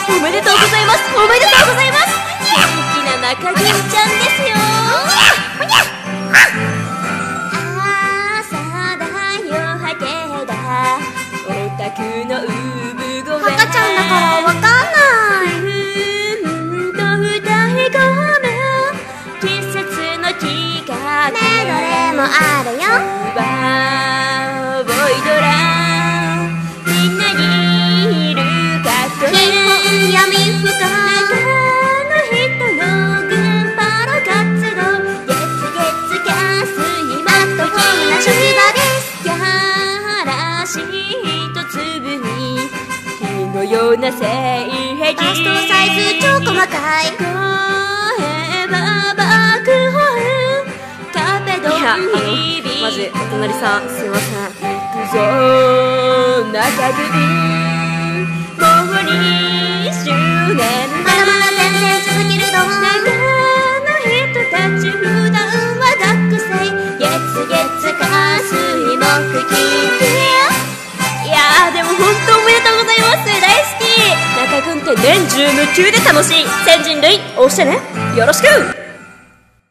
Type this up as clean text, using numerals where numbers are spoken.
おめでとうございます。おめでとうございます。元気な中銀ちゃんですよ。朝だよはけだオタクの産声赤ちゃんだからわかんない歌い込む季節の気がねえどれもあるよボイドラみんなにいるかと基本闇深中の人のグンパロ活動月月火水アットホームな職場ですやらしい一粒に火のような性癖バストサイズ超細かい声は爆音カペド日々 マジお隣さんすいません。 行くぞ中首もう2周年まだまだ全然続けるど中の人たち普段は学生月月火水木金いやーでも本当おめでとうございます。大好き中君って年中夢中で楽しい全人類押してねよろしく。